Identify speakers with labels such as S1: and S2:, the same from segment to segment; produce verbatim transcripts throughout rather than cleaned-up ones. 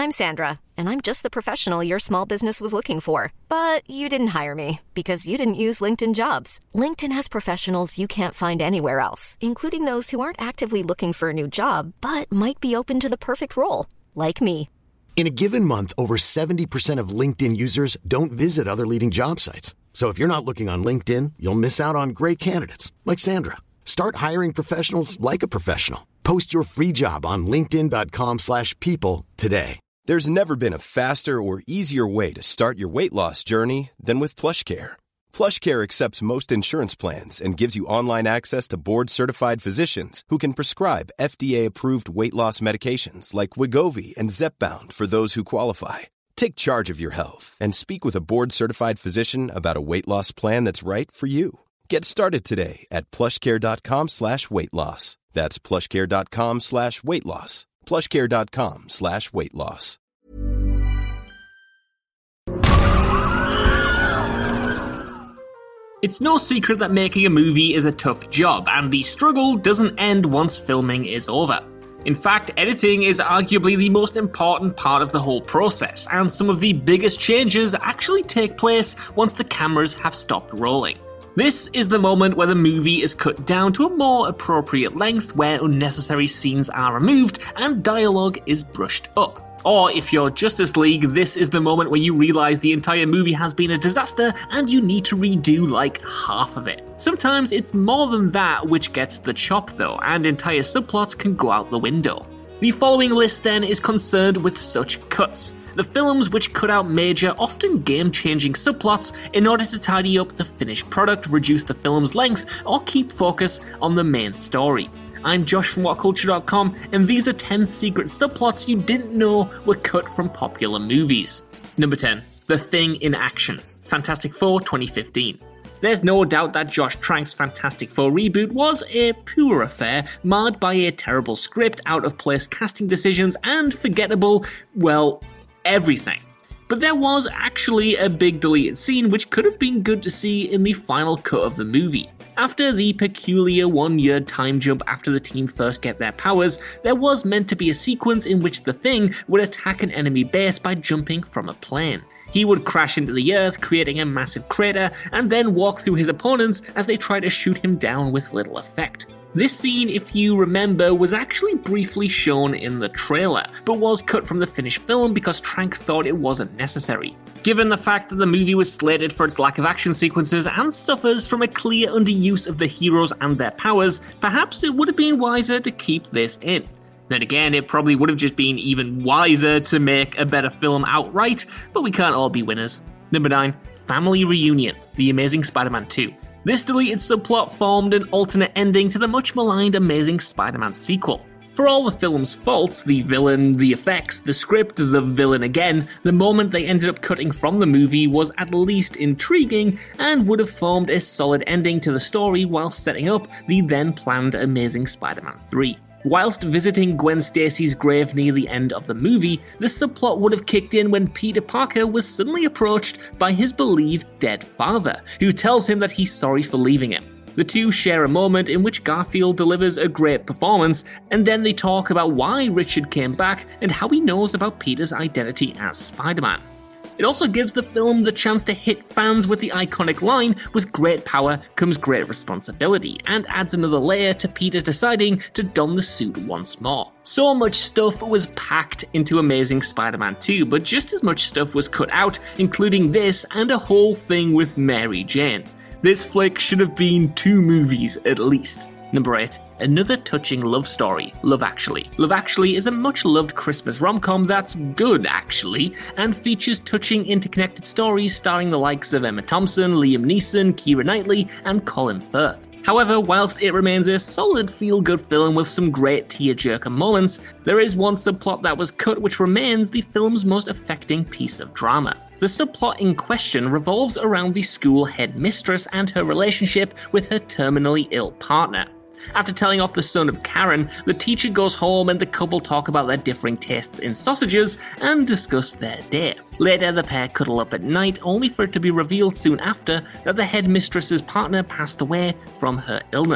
S1: I'm Sandra, and I'm just the professional your small business was looking for. But you didn't hire me because you didn't use LinkedIn Jobs. LinkedIn has professionals you can't find anywhere else, including those who aren't actively looking for a new job, but might be open to the perfect role, like me.
S2: In a given month, over seventy percent of LinkedIn users don't visit other leading job sites. So if you're not looking on LinkedIn, you'll miss out on great candidates like Sandra. Start hiring professionals like a professional. Post your free job on linkedin dot com slash people today.
S3: There's never been a faster or easier way to start your weight loss journey than with PlushCare. PlushCare accepts most insurance plans and gives you online access to board-certified physicians who can prescribe F D A-approved weight loss medications like Wegovy and Zepbound for those who qualify. Take charge of your health and speak with a board-certified physician about a weight loss plan that's right for you. Get started today at plushcare.com slash weight loss. That's plushcare.com slash weight loss. plushcare.com slash weight loss.
S4: It's no secret that making a movie is a tough job, and the struggle doesn't end once filming is over. In fact, editing is arguably the most important part of the whole process, and some of the biggest changes actually take place once the cameras have stopped rolling. This is the moment where the movie is cut down to a more appropriate length, where unnecessary scenes are removed and dialogue is brushed up. Or if you're Justice League, this is the moment where you realise the entire movie has been a disaster and you need to redo like half of it. Sometimes it's more than that which gets the chop though, and entire subplots can go out the window. The following list then is concerned with such cuts. The films which cut out major, often game-changing subplots in order to tidy up the finished product, reduce the film's length, or keep focus on the main story. I'm Josh from what culture dot com, and these are ten secret subplots you didn't know were cut from popular movies. Number ten. The Thing in Action. Fantastic Four twenty fifteen. There's no doubt that Josh Trank's Fantastic Four reboot was a poor affair, marred by a terrible script, out-of-place casting decisions, and forgettable, well, everything. But there was actually a big deleted scene which could have been good to see in the final cut of the movie. After the peculiar one-year time jump after the team first get their powers, there was meant to be a sequence in which the Thing would attack an enemy base by jumping from a plane. He would crash into the earth, creating a massive crater, and then walk through his opponents as they try to shoot him down with little effect. This scene, if you remember, was actually briefly shown in the trailer, but was cut from the finished film because Trank thought it wasn't necessary. Given the fact that the movie was slated for its lack of action sequences and suffers from a clear underuse of the heroes and their powers, perhaps it would have been wiser to keep this in. Then again, it probably would have just been even wiser to make a better film outright, but we can't all be winners. Number nine. Family Reunion, The Amazing Spider-Man two. This deleted subplot formed an alternate ending to the much maligned Amazing Spider-Man sequel. For all the film's faults, the villain, the effects, the script, the villain again, the moment they ended up cutting from the movie was at least intriguing and would have formed a solid ending to the story while setting up the then planned Amazing Spider-Man three. Whilst visiting Gwen Stacy's grave near the end of the movie, the subplot would have kicked in when Peter Parker was suddenly approached by his believed dead father, who tells him that he's sorry for leaving him. The two share a moment in which Garfield delivers a great performance, and then they talk about why Richard came back and how he knows about Peter's identity as Spider-Man. It also gives the film the chance to hit fans with the iconic line, "With great power comes great responsibility," and adds another layer to Peter deciding to don the suit once more. So much stuff was packed into Amazing Spider-Man two, but just as much stuff was cut out, including this and a whole thing with Mary Jane. This flick should have been two movies at least. Number eight. Another touching love story, Love Actually. Love Actually is a much-loved Christmas rom-com that's good, actually, and features touching interconnected stories starring the likes of Emma Thompson, Liam Neeson, Keira Knightley, and Colin Firth. However, whilst it remains a solid feel-good film with some great tearjerker moments, there is one subplot that was cut which remains the film's most affecting piece of drama. The subplot in question revolves around the school headmistress and her relationship with her terminally ill partner. After telling off the son of Karen, the teacher goes home and the couple talk about their differing tastes in sausages and discuss their day. Later, the pair cuddle up at night, only for it to be revealed soon after that the headmistress's partner passed away from her illness.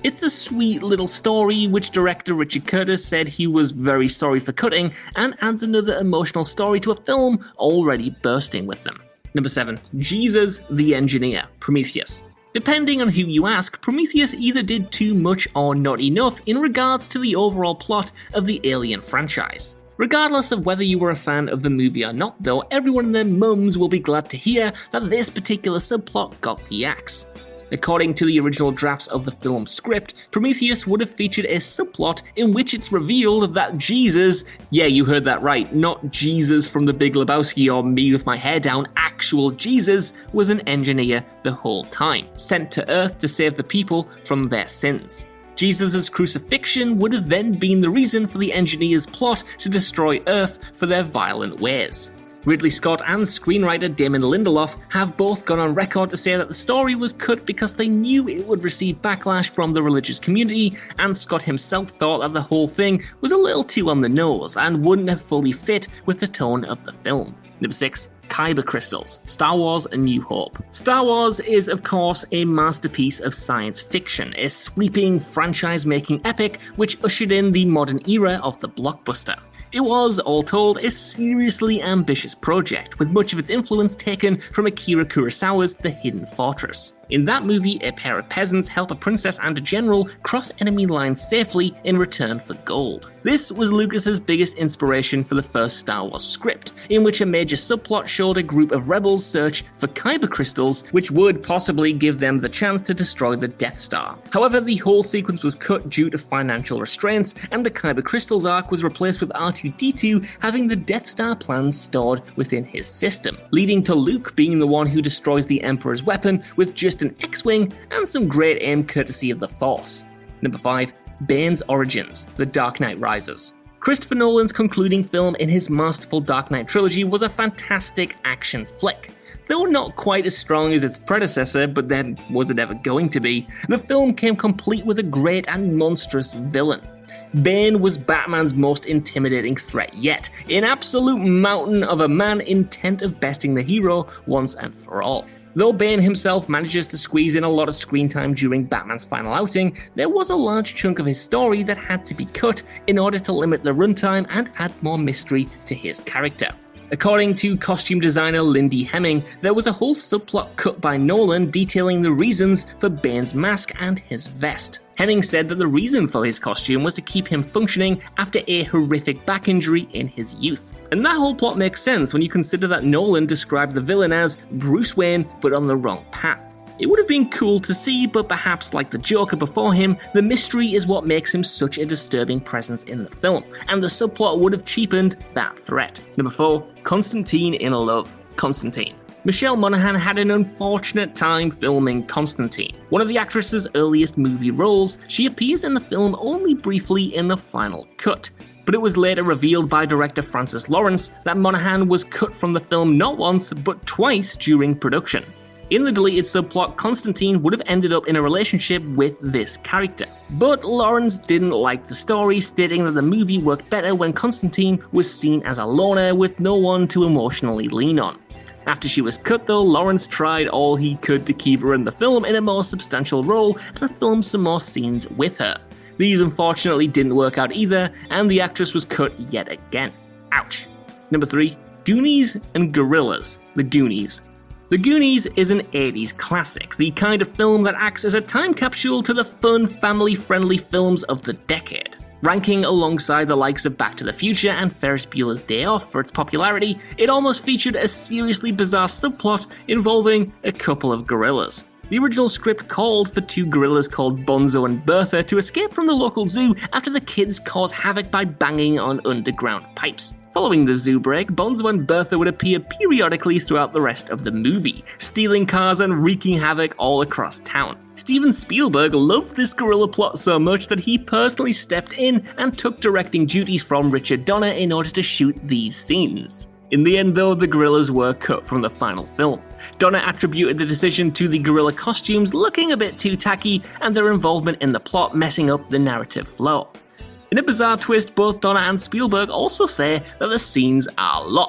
S4: It's a sweet little story which director Richard Curtis said he was very sorry for cutting, and adds another emotional story to a film already bursting with them. Number seven. Jesus the Engineer, Prometheus. Depending on who you ask, Prometheus either did too much or not enough in regards to the overall plot of the Alien franchise. Regardless of whether you were a fan of the movie or not though, everyone and their mums will be glad to hear that this particular subplot got the axe. According to the original drafts of the film script, Prometheus would have featured a subplot in which it's revealed that Jesus, yeah, you heard that right, not Jesus from The Big Lebowski or Me with My Hair Down, actual Jesus, was an engineer the whole time, sent to Earth to save the people from their sins. Jesus' crucifixion would have then been the reason for the engineers' plot to destroy Earth for their violent ways. Ridley Scott and screenwriter Damon Lindelof have both gone on record to say that the story was cut because they knew it would receive backlash from the religious community, and Scott himself thought that the whole thing was a little too on the nose and wouldn't have fully fit with the tone of the film. Number six. Kyber crystals, Star Wars A New Hope. Star Wars is, of course, a masterpiece of science fiction, a sweeping, franchise-making epic which ushered in the modern era of the blockbuster. It was, all told, a seriously ambitious project, with much of its influence taken from Akira Kurosawa's The Hidden Fortress. In that movie, a pair of peasants help a princess and a general cross enemy lines safely in return for gold. This was Lucas's biggest inspiration for the first Star Wars script, in which a major subplot showed a group of rebels search for kyber crystals, which would possibly give them the chance to destroy the Death Star. However, the whole sequence was cut due to financial restraints, and the kyber crystals arc was replaced with R two D two having the Death Star plans stored within his system, leading to Luke being the one who destroys the Emperor's weapon with just an X-Wing and some great aim courtesy of the Force. Number five. Bane's Origins, The Dark Knight Rises. Christopher Nolan's concluding film in his masterful Dark Knight trilogy was a fantastic action flick. Though not quite as strong as its predecessor, but then was it ever going to be, the film came complete with a great and monstrous villain. Bane was Batman's most intimidating threat yet, an absolute mountain of a man intent of besting the hero once and for all. Though Bane himself manages to squeeze in a lot of screen time during Batman's final outing, there was a large chunk of his story that had to be cut in order to limit the runtime and add more mystery to his character. According to costume designer Lindy Hemming, there was a whole subplot cut by Nolan detailing the reasons for Bane's mask and his vest. Hemming said that the reason for his costume was to keep him functioning after a horrific back injury in his youth. And that whole plot makes sense when you consider that Nolan described the villain as Bruce Wayne but on the wrong path. It would have been cool to see, but perhaps like the Joker before him, the mystery is what makes him such a disturbing presence in the film, and the subplot would have cheapened that threat. Number four. Constantine in Love, Constantine. Michelle Monaghan had an unfortunate time filming Constantine, one of the actress's earliest movie roles. She appears in the film only briefly in the final cut, but it was later revealed by director Francis Lawrence that Monaghan was cut from the film not once, but twice during production. In the deleted subplot, Constantine would have ended up in a relationship with this character. But Lawrence didn't like the story, stating that the movie worked better when Constantine was seen as a loner with no one to emotionally lean on. After she was cut though, Lawrence tried all he could to keep her in the film in a more substantial role and filmed some more scenes with her. These unfortunately didn't work out either, and the actress was cut yet again. Ouch. Number three. Goonies and Gorillas, The Goonies. The Goonies is an eighties classic, the kind of film that acts as a time capsule to the fun, family-friendly films of the decade. Ranking alongside the likes of Back to the Future and Ferris Bueller's Day Off for its popularity, it almost featured a seriously bizarre subplot involving a couple of gorillas. The original script called for two gorillas called Bonzo and Bertha to escape from the local zoo after the kids cause havoc by banging on underground pipes. Following the zoo break, Bonzo and Bertha would appear periodically throughout the rest of the movie, stealing cars and wreaking havoc all across town. Steven Spielberg loved this gorilla plot so much that he personally stepped in and took directing duties from Richard Donner in order to shoot these scenes. In the end though, the gorillas were cut from the final film. Donner attributed the decision to the gorilla costumes looking a bit too tacky and their involvement in the plot messing up the narrative flow. In a bizarre twist, both Donner and Spielberg also say that the scenes are lost.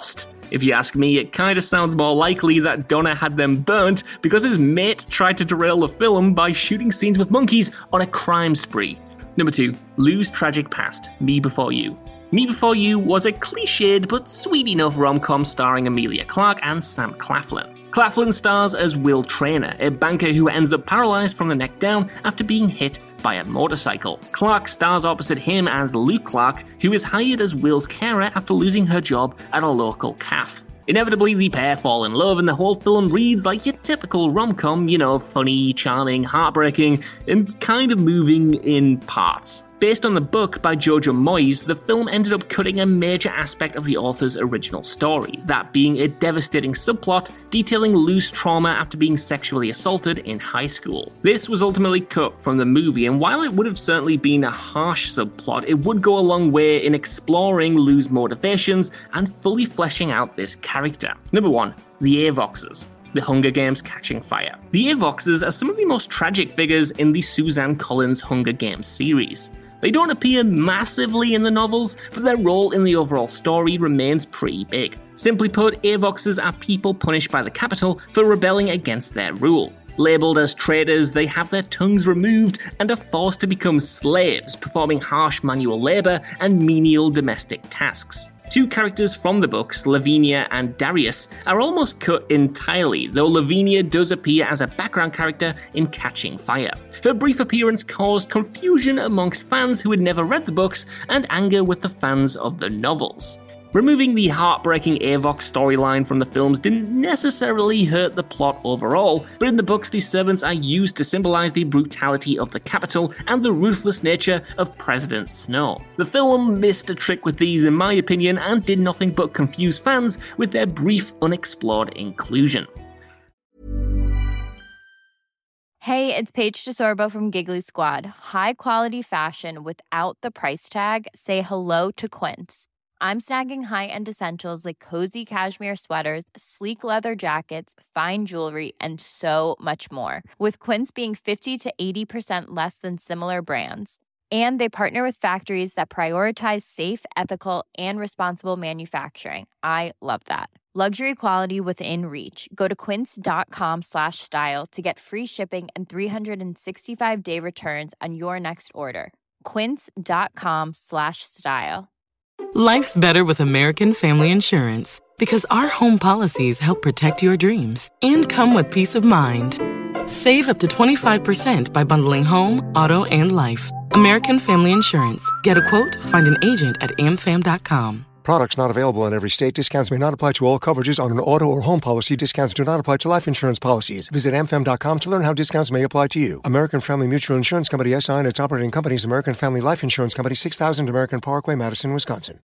S4: If you ask me, it kinda sounds more likely that Donner had them burnt because his mate tried to derail the film by shooting scenes with monkeys on a crime spree. Number two, Lou's tragic past, Me Before You. Me Before You was a cliched but sweet enough rom-com starring Emilia Clarke and Sam Claflin. Claflin stars as Will Traynor, a banker who ends up paralyzed from the neck down after being hit by a motorcycle. Clarke stars opposite him as Lou Clarke, who is hired as Will's carer after losing her job at a local cafe. Inevitably, the pair fall in love and the whole film reads like your typical rom-com, you know, funny, charming, heartbreaking, and kind of moving in parts. Based on the book by Jojo Moyes, the film ended up cutting a major aspect of the author's original story, that being a devastating subplot detailing Lou's trauma after being sexually assaulted in high school. This was ultimately cut from the movie, and while it would have certainly been a harsh subplot, it would go a long way in exploring Lou's motivations and fully fleshing out this character. Number one, the Avoxes. The Hunger Games Catching Fire. The Avoxes are some of the most tragic figures in the Suzanne Collins Hunger Games series. They don't appear massively in the novels, but their role in the overall story remains pretty big. Simply put, Avoxes are people punished by the Capitol for rebelling against their rule. Labelled as traitors, they have their tongues removed and are forced to become slaves, performing harsh manual labour and menial domestic tasks. Two characters from the books, Lavinia and Darius, are almost cut entirely, though Lavinia does appear as a background character in Catching Fire. Her brief appearance caused confusion amongst fans who had never read the books and anger with the fans of the novels. Removing the heartbreaking Avox storyline from the films didn't necessarily hurt the plot overall, but in the books these servants are used to symbolize the brutality of the Capitol and the ruthless nature of President Snow. The film missed a trick with these in my opinion and did nothing but confuse fans with their brief unexplored inclusion.
S5: Hey, it's Paige DeSorbo from Giggly Squad. High quality fashion without the price tag. Say hello to Quince. I'm snagging high-end essentials like cozy cashmere sweaters, sleek leather jackets, fine jewelry, and so much more. With Quince being fifty to eighty percent less than similar brands. And they partner with factories that prioritize safe, ethical, and responsible manufacturing. I love that. Luxury quality within reach. Go to quince.com slash style to get free shipping and three sixty-five day returns on your next order. Quince.com slash style.
S6: Life's better with American Family Insurance because our home policies help protect your dreams and come with peace of mind. Save up to twenty-five percent by bundling home, auto, and life. American Family Insurance. Get a quote, find an agent at a m fam dot com.
S7: Products not available in every state. Discounts may not apply to all coverages on an auto or home policy. Discounts do not apply to life insurance policies. Visit a m fam dot com to learn how discounts may apply to you. American Family Mutual Insurance Company, S I and its operating companies, American Family Life Insurance Company, six thousand American Parkway, Madison, Wisconsin.